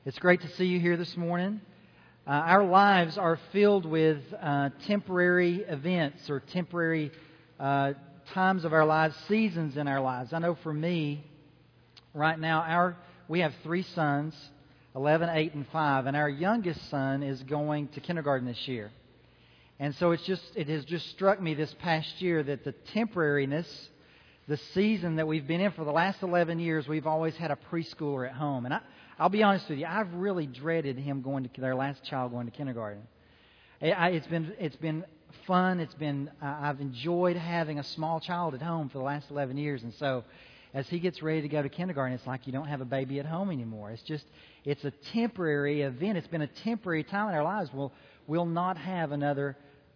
It's great to see you here this morning. Our lives are filled with temporary events or temporary times of our lives, seasons in our lives. I know for me, right now, we have 3 sons, 11, 8, and 5, and our youngest son is going to kindergarten this year. And so it has just struck me this past year that the temporariness, the season that we've been in for the last 11 years, we've always had a preschooler at home. And I'll be honest with you, I've really dreaded him their last child going to kindergarten. It's been fun. I've enjoyed having a small child at home for the last 11 years. And so as he gets ready to go to kindergarten, it's like you don't have a baby at home anymore. It's a temporary event. It's been a temporary time in our lives. We'll not have another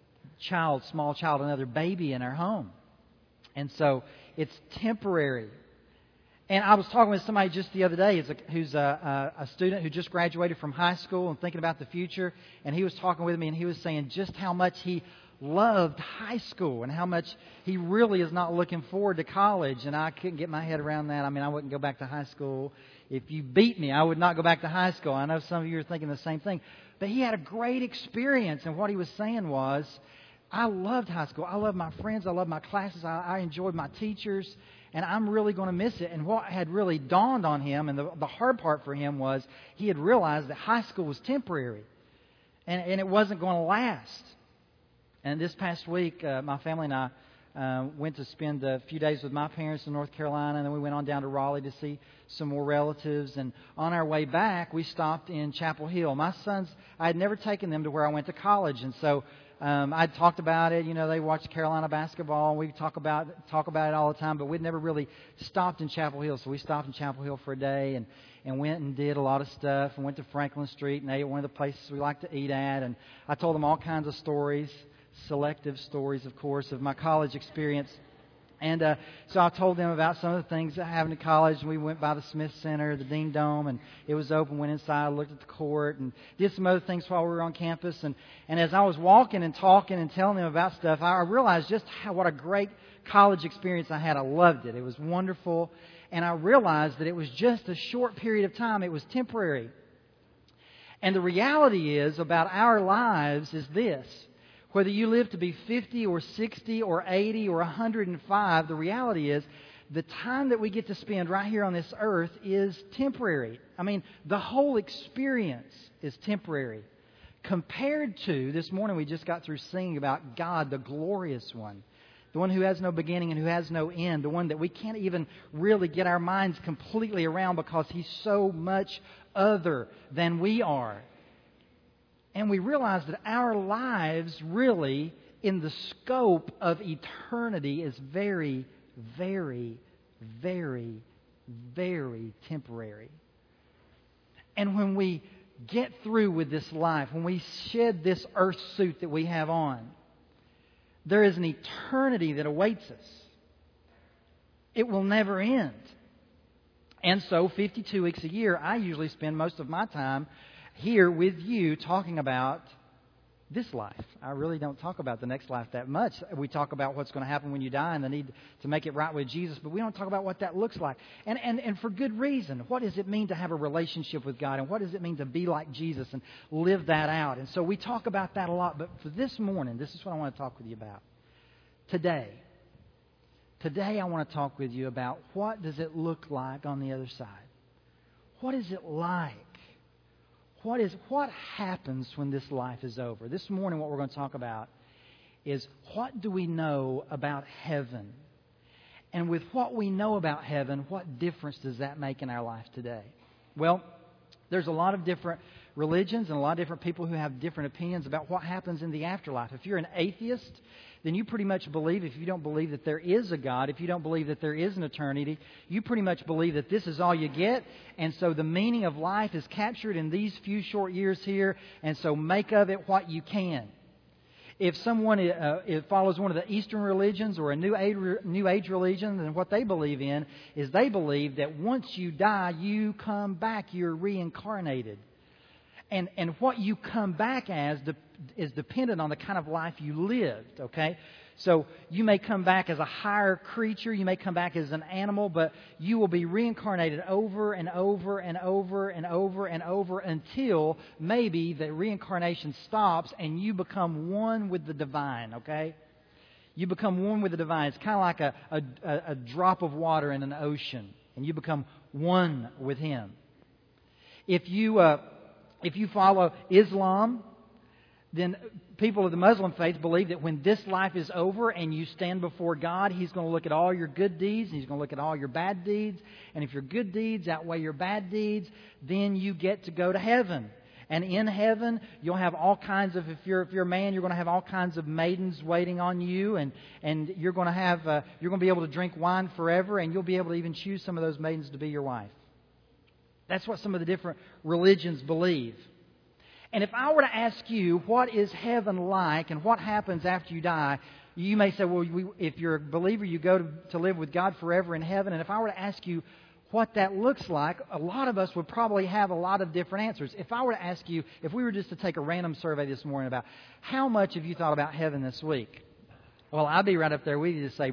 small child, another baby in our home. And so it's temporary. And I was talking with somebody just the other day who's a student who just graduated from high school and thinking about the future. And he was talking with me and he was saying just how much he loved high school and how much he really is not looking forward to college. And I couldn't get my head around that. I mean, I wouldn't go back to high school. If you beat me, I would not go back to high school. I know some of you are thinking the same thing. But he had a great experience. And what he was saying was, I loved high school. I loved my friends. I loved my classes. I enjoyed my teachers. And I'm really going to miss it. And what had really dawned on him, and the hard part for him was, he had realized that high school was temporary. And it wasn't going to last. And this past week, my family and I went to spend a few days with my parents in North Carolina. And then we went on down to Raleigh to see some more relatives. And on our way back, we stopped in Chapel Hill. My sons, I had never taken them to where I went to college. And so I'd talked about it. You know, they watched Carolina basketball. We talk about it all the time, but we'd never really stopped in Chapel Hill. So we stopped in Chapel Hill for a day and went and did a lot of stuff and went to Franklin Street and ate at one of the places we like to eat at. And I told them all kinds of stories, selective stories, of course, of my college experience. And so I told them about some of the things that happened at college. We went by the Smith Center, the Dean Dome, and it was open. Went inside, looked at the court, and did some other things while we were on campus. And as I was walking and talking and telling them about stuff, I realized just what a great college experience I had. I loved it. It was wonderful. And I realized that it was just a short period of time. It was temporary. And the reality is about our lives is this. Whether you live to be 50 or 60 or 80 or 105, the reality is the time that we get to spend right here on this earth is temporary. I mean, the whole experience is temporary. Compared to, this morning we just got through singing about God, the glorious one. The one who has no beginning and who has no end. The one that we can't even really get our minds completely around because He's so much other than we are. And we realize that our lives really, in the scope of eternity, is very, very, very, very temporary. And when we get through with this life, when we shed this earth suit that we have on, there is an eternity that awaits us. It will never end. And so 52 weeks a year, I usually spend most of my time here with you talking about this life. I really don't talk about the next life that much. We talk about what's going to happen when you die and the need to make it right with Jesus, but we don't talk about what that looks like. And for good reason. What does it mean to have a relationship with God? And what does it mean to be like Jesus and live that out? And so we talk about that a lot. But for this morning, this is what I want to talk with you about. Today I want to talk with you about what does it look like on the other side? What is it like? What happens when this life is over? This morning what we're going to talk about is what do we know about heaven? And with what we know about heaven, what difference does that make in our life today? Well, there's a lot of different religions and a lot of different people who have different opinions about what happens in the afterlife. If you're an atheist, then you pretty much believe, if you don't believe that there is a God, if you don't believe that there is an eternity, you pretty much believe that this is all you get. And so the meaning of life is captured in these few short years here, and so make of it what you can. If someone follows one of the Eastern religions or a New Age religion, then what they believe in is they believe that once you die, you come back, you're reincarnated. And what you come back as is dependent on the kind of life you lived, okay? So you may come back as a higher creature, you may come back as an animal, but you will be reincarnated over and over and over and over and over until maybe the reincarnation stops and you become one with the divine, okay? You become one with the divine. It's kind of like a drop of water in an ocean, and you become one with Him. If you follow Islam, then people of the Muslim faith believe that when this life is over and you stand before God, He's going to look at all your good deeds, and He's going to look at all your bad deeds. And if your good deeds outweigh your bad deeds, then you get to go to heaven. And in heaven, you'll have all kinds of, if you're a man, you're going to have all kinds of maidens waiting on you, and you're going to be able to drink wine forever, and you'll be able to even choose some of those maidens to be your wife. That's what some of the different religions believe. And if I were to ask you, what is heaven like and what happens after you die, you may say, well, if you're a believer, you go to live with God forever in heaven. And if I were to ask you what that looks like, a lot of us would probably have a lot of different answers. If I were to ask you, if we were just to take a random survey this morning about how much have you thought about heaven this week? Well, I'd be right up there with you to say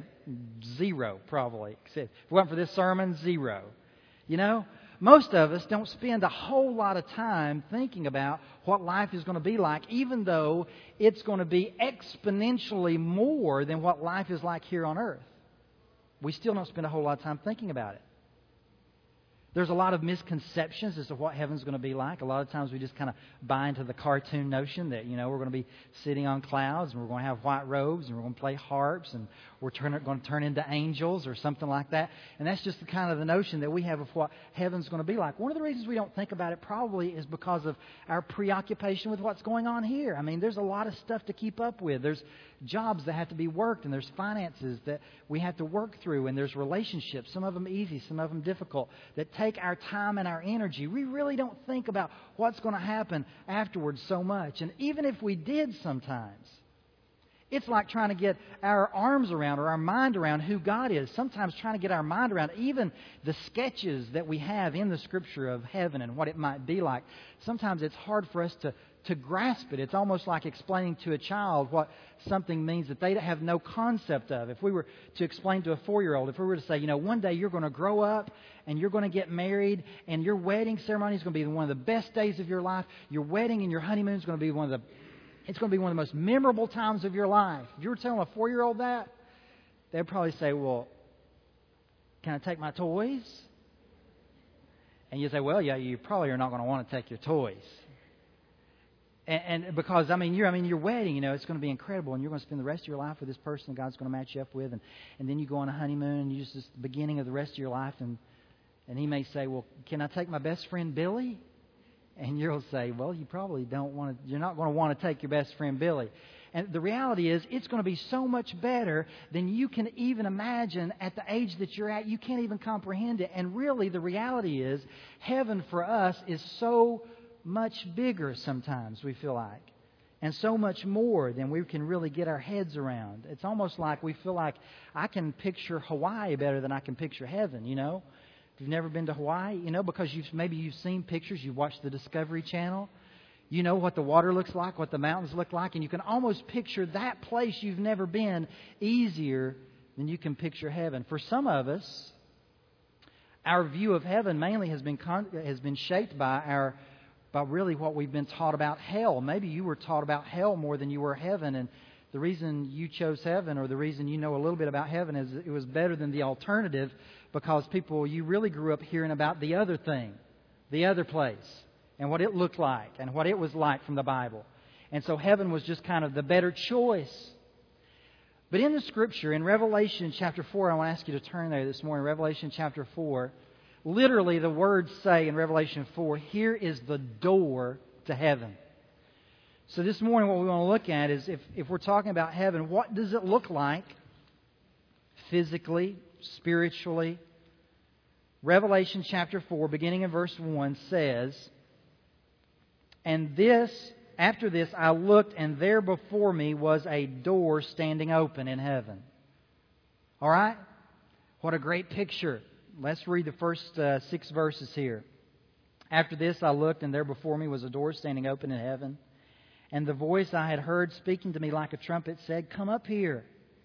0, probably. If it wasn't for this sermon, 0. You know? Most of us don't spend a whole lot of time thinking about what life is going to be like, even though it's going to be exponentially more than what life is like here on earth. We still don't spend a whole lot of time thinking about it. There's a lot of misconceptions as to what heaven's going to be like. A lot of times we just kind of buy into the cartoon notion that, we're going to be sitting on clouds and we're going to have white robes and we're going to play harps and we're going to turn into angels or something like that. And that's just the kind of the notion that we have of what heaven's going to be like. One of the reasons we don't think about it probably is because of our preoccupation with what's going on here. I mean, there's a lot of stuff to keep up with. There's jobs that have to be worked, and there's finances that we have to work through, and there's relationships, some of them easy, some of them difficult, that take our time and our energy. We really don't think about what's going to happen afterwards so much. And even if we did sometimes, it's like trying to get our arms around or our mind around who God is. Sometimes trying to get our mind around even the sketches that we have in the Scripture of heaven and what it might be like. Sometimes it's hard for us to grasp it. It's almost like explaining to a child what something means that they have no concept of. If we were to explain to a 4-year-old, if we were to say, one day you're going to grow up and you're going to get married and your wedding ceremony is going to be one of the best days of your life. Your wedding and your honeymoon is going to be one of the most memorable times of your life. If you were telling a 4-year-old that, they'd probably say, well, can I take my toys? And you say, well, yeah, you probably are not going to want to take your toys. And because, your wedding, it's going to be incredible, and you're going to spend the rest of your life with this person that God's going to match you up with, and then you go on a honeymoon, and it's just the beginning of the rest of your life, and he may say, well, can I take my best friend Billy? And you'll say, well, you probably don't want to, you're not going to want to take your best friend Billy. And the reality is, it's going to be so much better than you can even imagine at the age that you're at. You can't even comprehend it. And really, the reality is, heaven for us is so much bigger sometimes, we feel like, and so much more than we can really get our heads around. It's almost like we feel like I can picture Hawaii better than I can picture heaven, If you've never been to Hawaii, because maybe you've seen pictures, you've watched the Discovery Channel, you know what the water looks like, what the mountains look like, and you can almost picture that place you've never been easier than you can picture heaven. For some of us, our view of heaven mainly has been shaped by really what we've been taught about hell. Maybe you were taught about hell more than you were heaven, and the reason you chose heaven, or the reason you know a little bit about heaven, is it was better than the alternative, because you really grew up hearing about the other thing, the other place, and what it looked like, and what it was like from the Bible. And so heaven was just kind of the better choice. But in the Scripture, in Revelation chapter 4, I want to ask you to turn there this morning, Revelation chapter 4, literally, the words say in Revelation 4, here is the door to heaven. So this morning what we want to look at is, if we're talking about heaven, what does it look like physically, spiritually? Revelation chapter 4, beginning in verse 1, says, after this I looked, and there before me was a door standing open in heaven. All right? What a great picture. Let's read the first 6 verses here. After this I looked, and there before me was a door standing open in heaven. And the voice I had heard speaking to me like a trumpet said, come up here,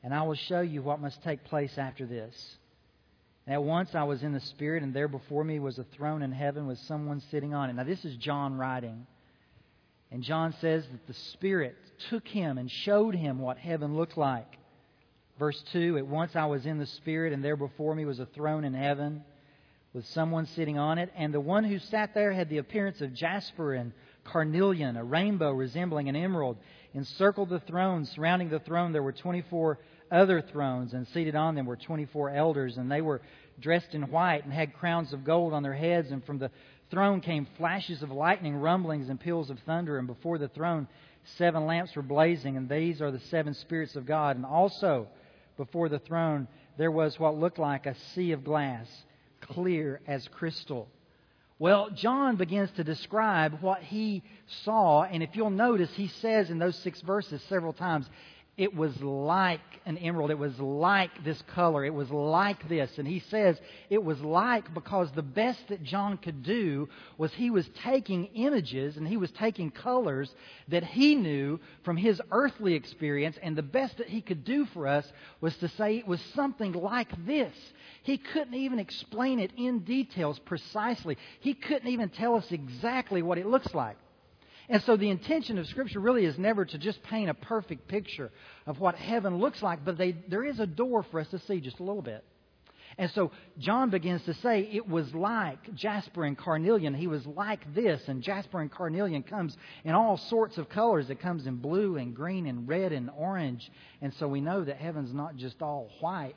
and I will show you what must take place after this. And at once I was in the Spirit, and there before me was a throne in heaven with someone sitting on it. Now this is John writing. And John says that the Spirit took him and showed him what heaven looked like. Verse 2, at once I was in the Spirit, and there before me was a throne in heaven with someone sitting on it. And the one who sat there had the appearance of jasper and carnelian, a rainbow resembling an emerald, encircled the throne. Surrounding the throne there were 24 other thrones, and seated on them were 24 elders, and they were dressed in white and had crowns of gold on their heads. And from the throne came flashes of lightning, rumblings, and peals of thunder. And before the throne 7 lamps were blazing, and these are the 7 spirits of God. And also before the throne there was what looked like a sea of glass, clear as crystal. Well, John begins to describe what he saw, and if you'll notice, he says in those 6 verses several times, it was like an emerald. It was like this color. It was like this. And he says it was like because the best that John could do was he was taking images and he was taking colors that he knew from his earthly experience. And the best that he could do for us was to say it was something like this. He couldn't even explain it in details precisely. He couldn't even tell us exactly what it looks like. And so the intention of Scripture really is never to just paint a perfect picture of what heaven looks like, but there is a door for us to see just a little bit. And so John begins to say it was like jasper and carnelian. He was like this, and jasper and carnelian comes in all sorts of colors. It comes in blue and green and red and orange. And so we know that heaven's not just all white.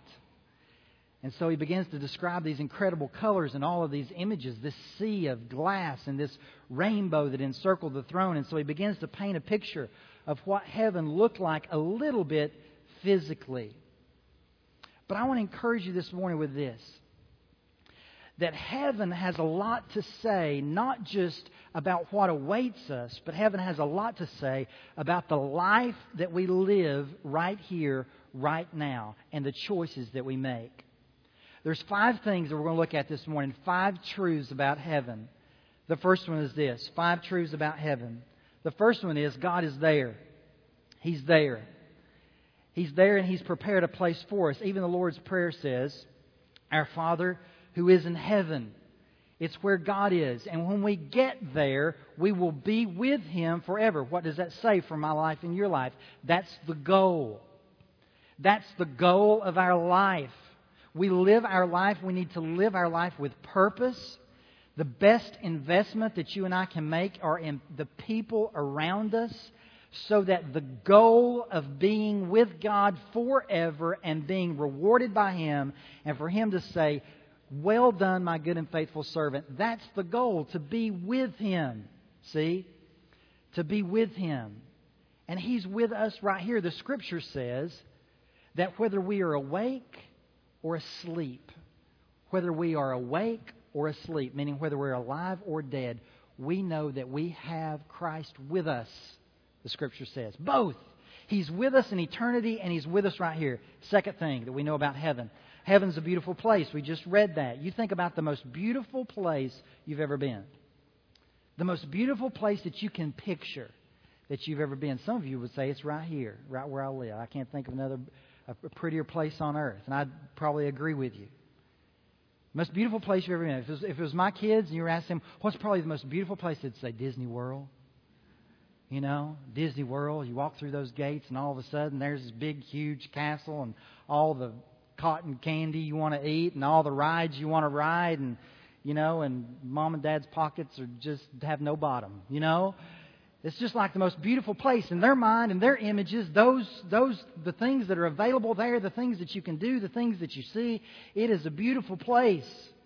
And so he begins to describe these incredible colors and all of these images, this sea of glass and this rainbow that encircled the throne. And so he begins to paint a picture of what heaven looked like a little bit physically. But I want to encourage you this morning with this, that heaven has a lot to say, not just about what awaits us, but heaven has a lot to say about the life that we live right here, right now, and the choices that we make. There's 5 things that we're going to look at this morning, 5 truths about heaven. The first one is this, 5 truths about heaven. The first one is God is there. He's there. He's there and He's prepared a place for us. Even the Lord's Prayer says, Our Father who is in heaven. It's where God is. And when we get there, we will be with Him forever. What does that say for my life and your life? That's the goal. That's the goal of our life. We live our life, we need to live our life with purpose. The best investment that you and I can make are in the people around us, so that the goal of being with God forever and being rewarded by Him, and for Him to say, well done, my good and faithful servant. That's the goal, to be with Him. See? To be with Him. And He's with us right here. The Scripture says that whether we are awake or asleep, whether we are awake or asleep, meaning whether we're alive or dead, we know that we have Christ with us, the Scripture says. Both. He's with us in eternity and He's with us right here. Second thing that we know about heaven. Heaven's a beautiful place. We just read that. You think about the most beautiful place you've ever been. The most beautiful place that you can picture that you've ever been. Some of you would say it's right here, right where I live. I can't think of a prettier place on earth. And I'd probably agree with you. Most beautiful place you've ever been. If it was my kids and you were asking them, what's probably the most beautiful place, they'd say Disney World. You know, Disney World. You walk through those gates and all of a sudden there's this big, huge castle and all the cotton candy you want to eat and all the rides you want to ride, and, you know, and mom and dad's pockets are just have no bottom, you know. It's just like the most beautiful place in their mind and their images. The things that are available there, the things that you can do, the things that you see. It is a beautiful place.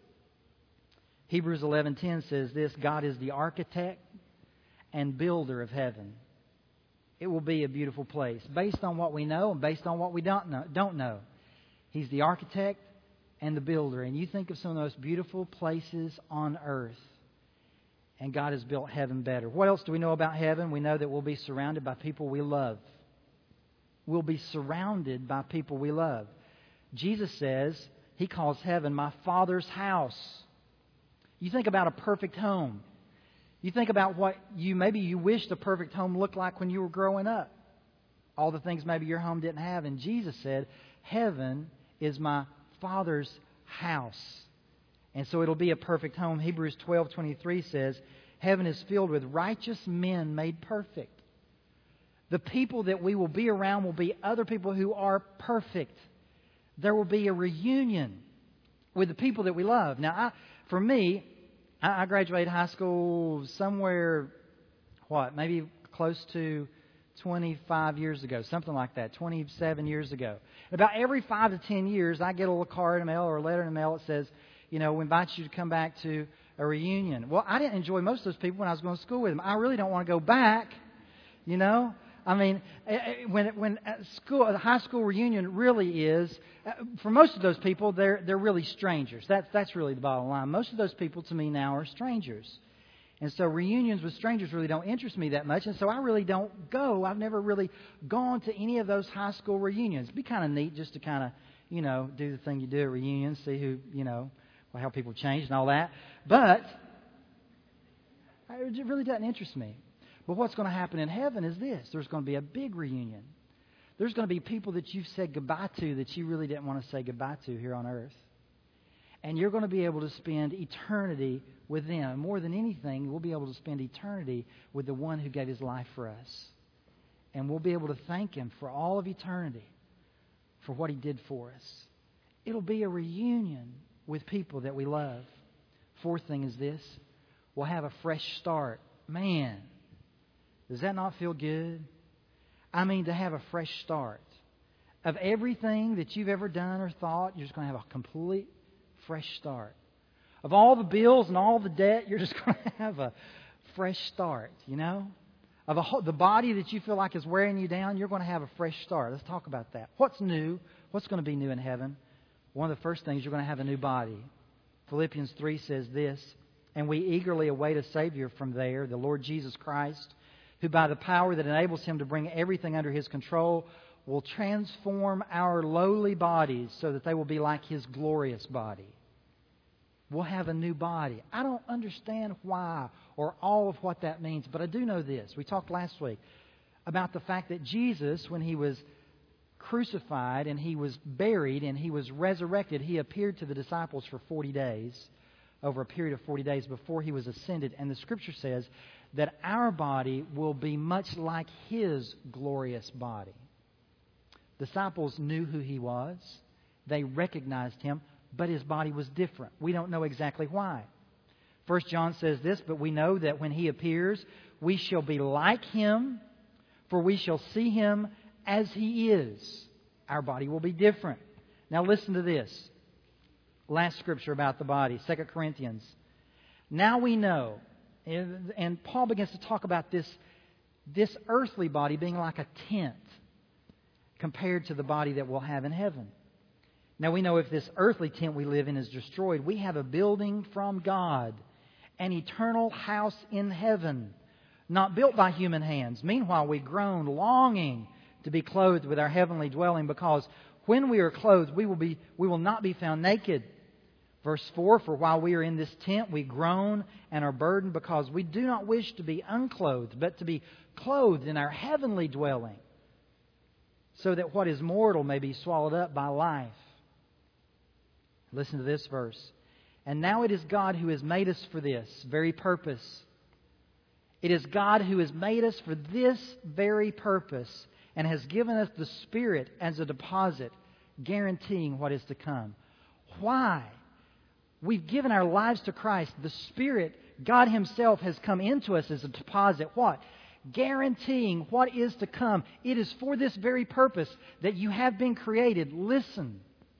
Hebrews 11:10 says this: God is the architect and builder of heaven. It will be a beautiful place based on what we know and based on what we don't know. He's the architect and the builder. And you think of some of the most beautiful places on earth. And God has built heaven better. What else do we know about heaven? We know that we'll be surrounded by people we love. We'll be surrounded by people we love. Jesus says He calls heaven my Father's house. You think about a perfect home. You think about what maybe you wished a perfect home looked like when you were growing up. all the things maybe your home didn't have. And Jesus said, heaven is my Father's house. And so it'll be a perfect home. Hebrews 12:23 says, heaven is filled with righteous men made perfect. The people that we will be around will be other people who are perfect. There will be a reunion with the people that we love. Now, for me, I graduated high school somewhere, maybe close to 25 years ago, something like that, 27 years ago. About every 5 to 10 years, I get a little card in the mail or a letter in the mail that says, we invite you to come back to a reunion. Well, I didn't enjoy most of those people when I was going to school with them. I really don't want to go back, I mean, when a high school reunion really is, for most of those people, they're really strangers. That's really the bottom line. Most of those people to me now are strangers. And so reunions with strangers really don't interest me that much. And so I really don't go. I've never really gone to any of those high school reunions. It'd be kind of neat just to kind of, do the thing you do at reunions, see who, how people change and all that. But it really doesn't interest me. But what's going to happen in heaven is this. There's going to be a big reunion. There's going to be people that you've said goodbye to that you really didn't want to say goodbye to here on earth. And you're going to be able to spend eternity with them. More than anything, we'll be able to spend eternity with the one who gave His life for us. And we'll be able to thank Him for all of eternity for what He did for us. It'll be a reunion with people that we love. Fourth thing is this. We'll have a fresh start. Man, does that not feel good? I mean, to have a fresh start. Of everything that you've ever done or thought, you're just going to have a complete fresh start. Of all the bills and all the debt, you're just going to have a fresh start, Of the body that you feel like is wearing you down, you're going to have a fresh start. Let's talk about that. What's new? What's going to be new in heaven? One of the first things, you're going to have a new body. Philippians 3 says this, and we eagerly await a Savior from there, the Lord Jesus Christ, who by the power that enables Him to bring everything under His control will transform our lowly bodies so that they will be like His glorious body. We'll have a new body. I don't understand why or all of what that means, but I do know this. We talked last week about the fact that Jesus, when He was crucified and He was buried and He was resurrected, He appeared to the disciples for 40 days, over a period of 40 days before He was ascended. And the Scripture says that our body will be much like His glorious body. Disciples knew who He was. They recognized Him, but His body was different. We don't know exactly why. 1 John says this, but we know that when He appears, we shall be like Him, for we shall see Him as He is. Our body will be different. Now listen to this. Last scripture about the body, 2 Corinthians. Now we know, and Paul begins to talk about this earthly body being like a tent compared to the body that we'll have in heaven. Now we know if this earthly tent we live in is destroyed, we have a building from God, an eternal house in heaven, not built by human hands. Meanwhile, we groan, longing to be clothed with our heavenly dwelling, because when we are clothed, we will not be found naked. Verse 4, for while we are in this tent, we groan and are burdened, because we do not wish to be unclothed, but to be clothed in our heavenly dwelling, so that what is mortal may be swallowed up by life. Listen to this verse. And now it is God who has made us for this very purpose. It is God who has made us for this very purpose and has given us the Spirit as a deposit, guaranteeing what is to come. Why? We've given our lives to Christ. The Spirit, God Himself, has come into us as a deposit. What? Guaranteeing what is to come. It is for this very purpose that you have been created. Listen.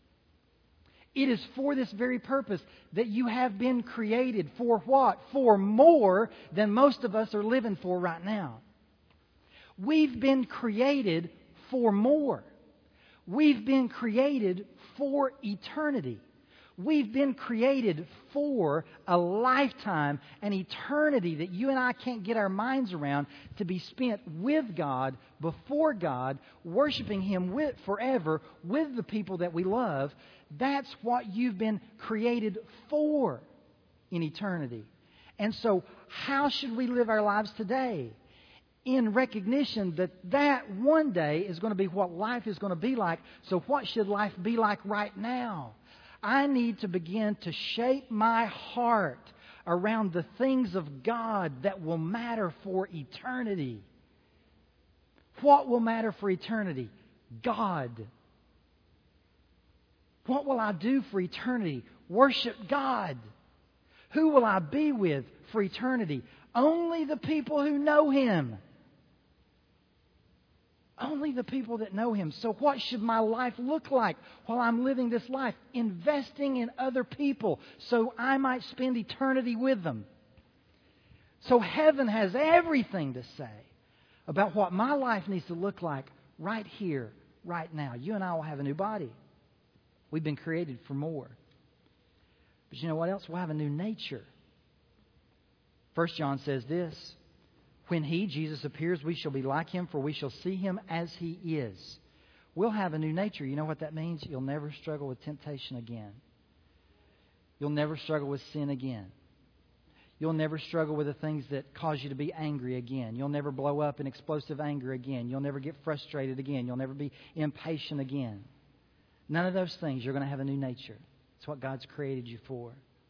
It is for this very purpose that you have been created. For what? For more than most of us are living for right now. We've been created for more. We've been created for eternity. We've been created for a lifetime, an eternity that you and I can't get our minds around, to be spent with God, before God, worshiping Him forever with the people that we love. That's what you've been created for in eternity. And so, how should we live our lives today? in recognition that that one day is going to be what life is going to be like. So what should life be like right now? I need to begin to shape my heart around the things of God that will matter for eternity. What will matter for eternity? God. What will I do for eternity? Worship God. Who will I be with for eternity? Only the people who know Him. Only the people that know Him. So what should my life look like while I'm living this life? Investing in other people so I might spend eternity with them. So heaven has everything to say about what my life needs to look like right here, right now. You and I will have a new body. We've been created for more. But you know what else? We'll have a new nature. 1 John says this, when He, Jesus, appears, we shall be like Him, for we shall see Him as He is. We'll have a new nature. You know what that means? You'll never struggle with temptation again. You'll never struggle with sin again. You'll never struggle with the things that cause you to be angry again. You'll never blow up in explosive anger again. You'll never get frustrated again. You'll never be impatient again. None of those things. You're going to have a new nature. It's what God's created you for.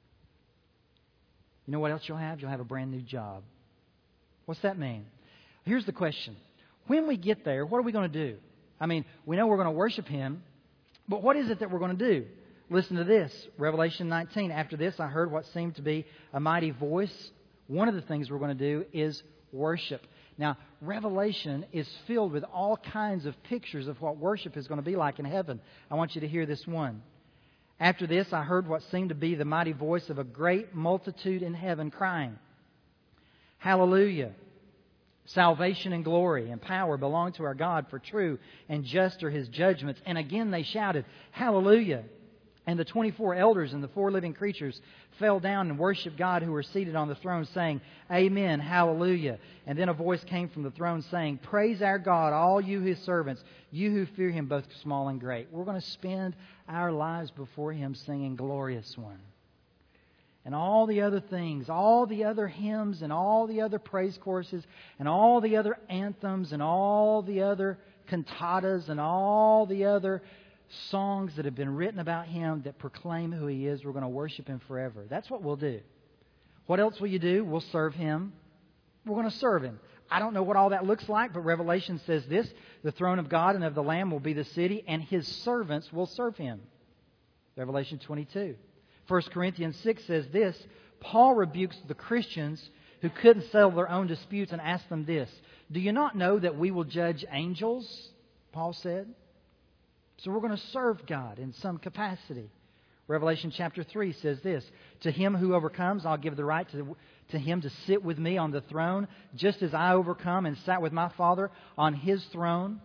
You know what else you'll have? You'll have a brand new job. What's that mean? Here's the question. When we get there, what are we going to do? I mean, we know we're going to worship Him, but what is it that we're going to do? Listen to this. Revelation 19. After this, I heard what seemed to be a mighty voice. One of the things we're going to do is worship. Now, Revelation is filled with all kinds of pictures of what worship is going to be like in heaven. I want you to hear this one. After this, I heard what seemed to be the mighty voice of a great multitude in heaven crying, Hallelujah! Salvation and glory and power belong to our God, for true and just are His judgments. And again they shouted, Hallelujah! And the 24 elders and the 4 living creatures fell down and worshipped God who were seated on the throne, saying, Amen, Hallelujah. And then a voice came from the throne saying, Praise our God, all you His servants, you who fear Him, both small and great. We're going to spend our lives before Him singing Glorious One. And all the other things, all the other hymns and all the other praise choruses and all the other anthems and all the other cantatas and all the other songs that have been written about Him that proclaim who He is, we're going to worship Him forever. That's what we'll do. What else will you do? We'll serve Him. We're going to serve Him. I don't know what all that looks like, but Revelation says this, the throne of God and of the Lamb will be the city, and His servants will serve Him. Revelation 22. 1 Corinthians 6 says this, Paul rebukes the Christians who couldn't settle their own disputes and asked them this, Do you not know that we will judge angels? Paul said. So we're going to serve God in some capacity. Revelation chapter 3 says this, To him who overcomes, I'll give the right to him to sit with me on the throne, just as I overcome and sat with my Father on His throne.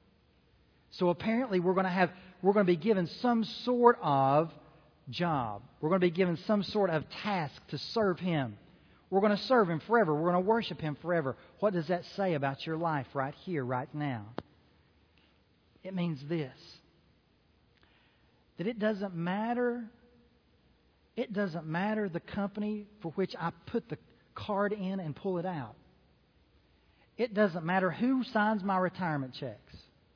So apparently we're going to be given some sort of job. We're going to be given some sort of task to serve Him. We're going to serve Him forever. We're going to worship Him forever. What does that say about your life right here, right now? It means this, that it doesn't matter the company for which I put the card in and pull it out. It doesn't matter who signs my retirement checks.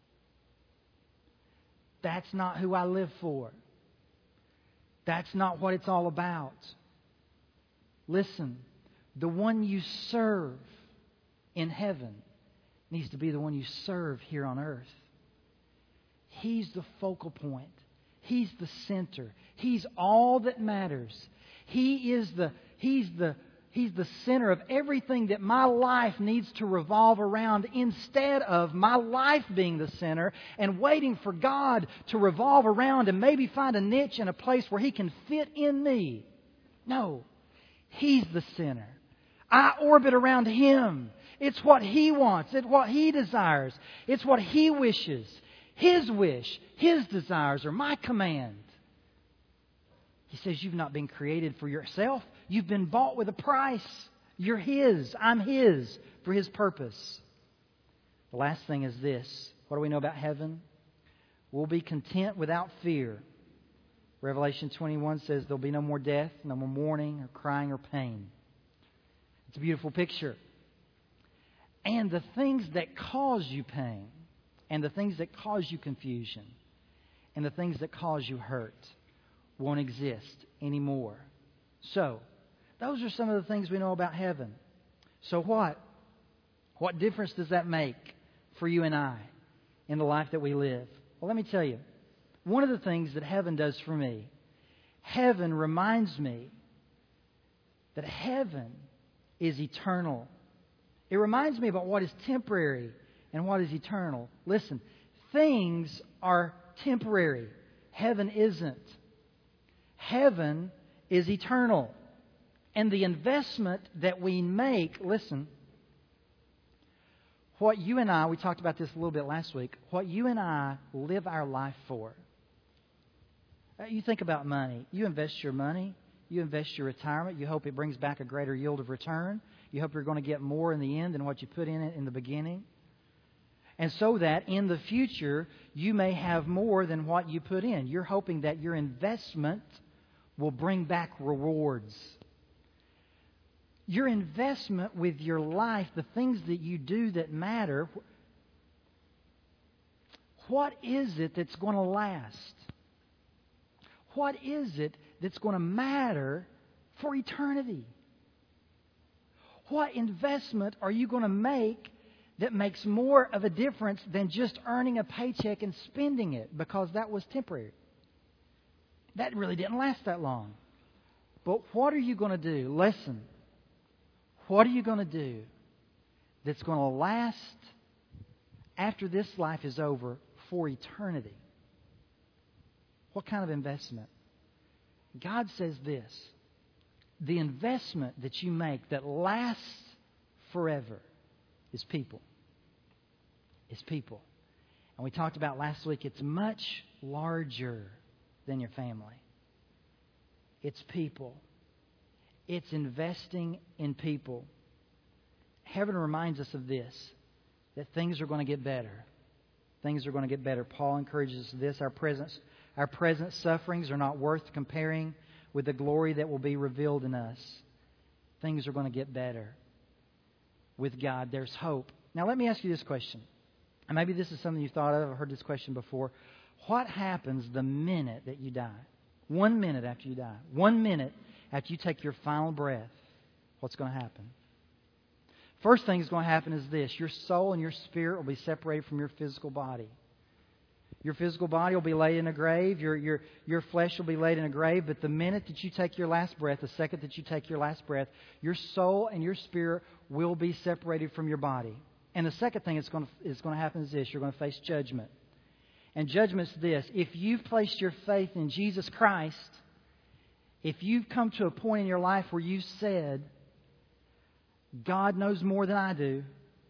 That's not who I live for. That's not what it's all about. Listen, the one you serve in heaven needs to be the one you serve here on earth. He's the focal point. He's the center. He's all that matters. He's the center of everything that my life needs to revolve around, instead of my life being the center and waiting for God to revolve around and maybe find a niche and a place where He can fit in me. No, He's the center. I orbit around Him. It's what He wants. It's what He desires. It's what He wishes. His wish, His desires are my command. He says, you've not been created for yourself. You've been bought with a price. You're His. I'm His for His purpose. The last thing is this. What do we know about heaven? We'll be content without fear. Revelation 21 says there'll be no more death, no more mourning or crying or pain. It's a beautiful picture. And the things that cause you pain, and the things that cause you confusion, and the things that cause you hurt won't exist anymore. So, those are some of the things we know about heaven. So what? What difference does that make for you and I in the life that we live? Well, let me tell you. One of the things that heaven does for me, heaven reminds me that heaven is eternal. It reminds me about what is temporary and what is eternal. Listen, things are temporary. Heaven isn't. Heaven is eternal. And the investment that we make, listen, what you and I, we talked about this a little bit last week, what you and I live our life for. You think about money. You invest your money. You invest your retirement. You hope it brings back a greater yield of return. You hope you're going to get more in the end than what you put in it in the beginning. And so that in the future, you may have more than what you put in. You're hoping that your investment will bring back rewards. Your investment with your life, the things that you do that matter, what is it that's going to last? What is it that's going to matter for eternity? What investment are you going to make that makes more of a difference than just earning a paycheck and spending it? Because that was temporary. That really didn't last that long. But what are you going to do? Listen. What are you going to do that's going to last after this life is over for eternity? What kind of investment? God says this. The investment that you make that lasts forever is people. Is people. And we talked about last week, it's much larger than your family. It's people. It's investing in people. Heaven reminds us of this, that things are going to get better. Things are going to get better. Paul encourages us this. Our present sufferings are not worth comparing with the glory that will be revealed in us. Things are going to get better. With God, there's hope. Now, let me ask you this question. And maybe this is something you thought of. I've heard this question before. What happens the minute that you die? 1 minute after you die. 1 minute after you take your final breath. What's going to happen? First thing that's going to happen is this. Your soul and your spirit will be separated from your physical body. Your physical body will be laid in a grave. Your flesh will be laid in a grave. But the minute that you take your last breath, the second that you take your last breath, your soul and your spirit will be separated from your body. And the second thing that's going to happen is this. You're going to face judgment. And judgment's this. If you've placed your faith in Jesus Christ, if you've come to a point in your life where you've said, God knows more than I do,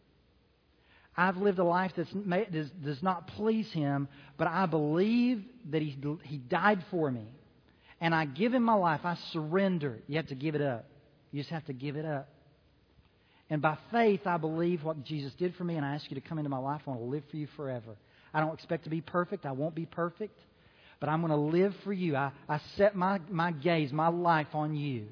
I've lived a life that does not please Him, but I believe that He died for me. And I give Him my life. I surrender. You have to give it up. You just have to give it up. And by faith, I believe what Jesus did for me, and I ask you to come into my life. I want to live for you forever. I don't expect to be perfect. I won't be perfect. But I'm going to live for you. I set my gaze, my life on you.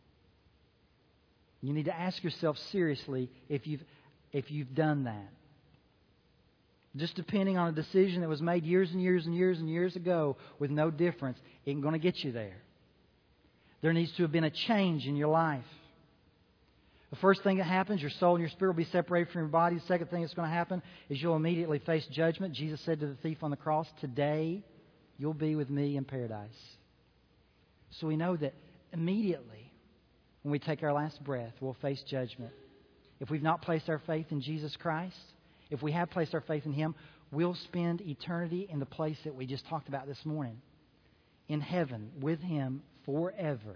You need to ask yourself seriously if you've done that. Just depending on a decision that was made years and years and years and years ago with no difference, it ain't going to get you there. There needs to have been a change in your life. The first thing that happens, your soul and your spirit will be separated from your body. The second thing that's going to happen is you'll immediately face judgment. Jesus said to the thief on the cross, today you'll be with me in paradise. So we know that immediately when we take our last breath, we'll face judgment. If we've not placed our faith in Jesus Christ, if we have placed our faith in Him, we'll spend eternity in the place that we just talked about this morning. In heaven, with Him forever.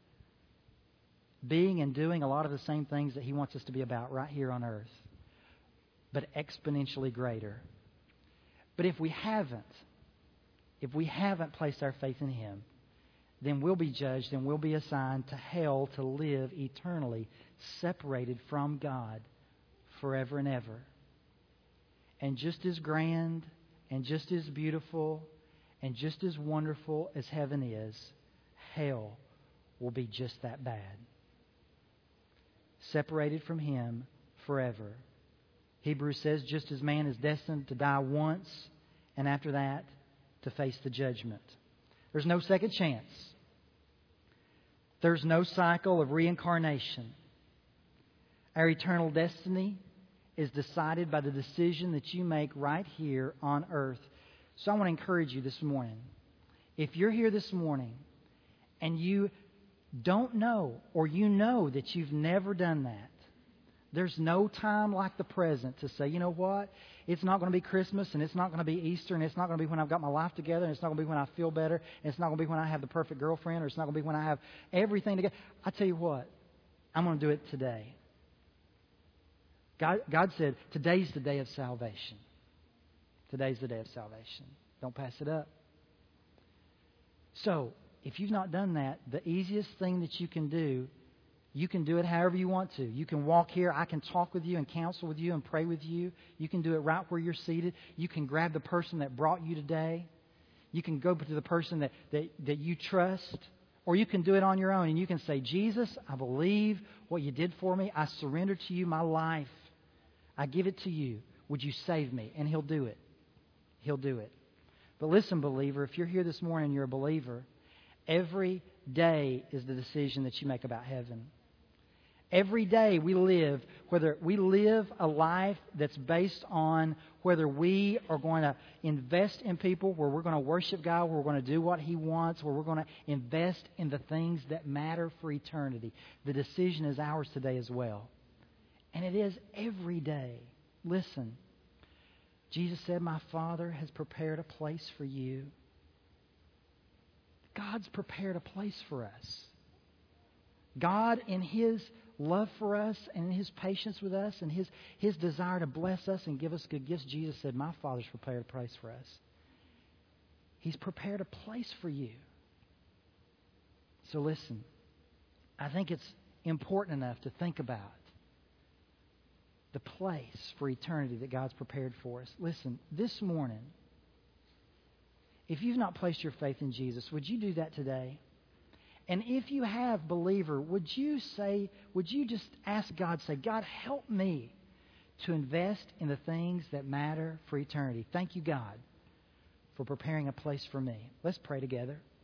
Being and doing a lot of the same things that He wants us to be about right here on earth. But exponentially greater. But if we haven't placed our faith in Him, then we'll be judged and we'll be assigned to hell to live eternally, separated from God forever and ever. And just as grand and just as beautiful and just as wonderful as heaven is, hell will be just that bad. Separated from Him forever. Hebrews says, just as man is destined to die once, and after that, to face the judgment. There's no second chance. There's no cycle of reincarnation. Our eternal destiny is decided by the decision that you make right here on earth. So I want to encourage you this morning. If you're here this morning and you don't know, or you know that you've never done that, there's no time like the present to say, you know what? It's not going to be Christmas, and it's not going to be Easter, and it's not going to be when I've got my life together, and it's not going to be when I feel better, and it's not going to be when I have the perfect girlfriend, or it's not going to be when I have everything together. I tell you what, I'm going to do it today. God said, today's the day of salvation. Today's the day of salvation. Don't pass it up. So, if you've not done that, the easiest thing that you can do it however you want to. You can walk here. I can talk with you and counsel with you and pray with you. You can do it right where you're seated. You can grab the person that brought you today. You can go to the person that you trust. Or you can do it on your own and you can say, Jesus, I believe what you did for me. I surrender to you my life. I give it to you. Would you save me? And He'll do it. He'll do it. But listen, believer, if you're here this morning and you're a believer, every day is the decision that you make about heaven. Every day we live, whether we live a life that's based on whether we are going to invest in people, where we're going to worship God, where we're going to do what He wants, where we're going to invest in the things that matter for eternity. The decision is ours today as well. And it is every day. Listen, Jesus said, my Father has prepared a place for you. God's prepared a place for us. God, in His love for us and in His patience with us and His desire to bless us and give us good gifts, Jesus said, my Father's prepared a place for us. He's prepared a place for you. So listen, I think it's important enough to think about the place for eternity that God's prepared for us. Listen, this morning, if you've not placed your faith in Jesus, would you do that today? And if you have, believer, would you just ask God, say, God, help me to invest in the things that matter for eternity. Thank you, God, for preparing a place for me. Let's pray together.